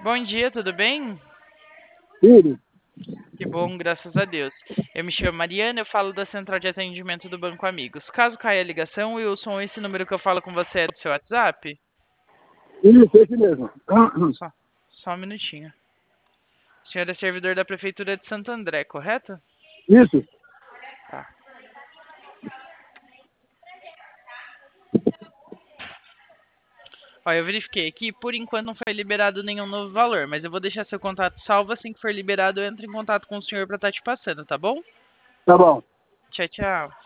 Bom dia, tudo bem? Tudo. Que bom, graças a Deus. Eu me chamo Mariana, eu falo da central de atendimento do Banco Amigos. Caso caia a ligação, Wilson, esse número que eu falo com você é do seu WhatsApp? Isso, esse mesmo. Só, só um minutinho. O senhor é servidor da Prefeitura de Santo André, correto? Isso. Tá. Ó, eu verifiquei aqui, por enquanto não foi liberado nenhum novo valor, mas eu vou deixar seu contato salvo, assim que for liberado eu entro em contato com o senhor para estar te passando, tá bom? Tá bom. Tchau, tchau.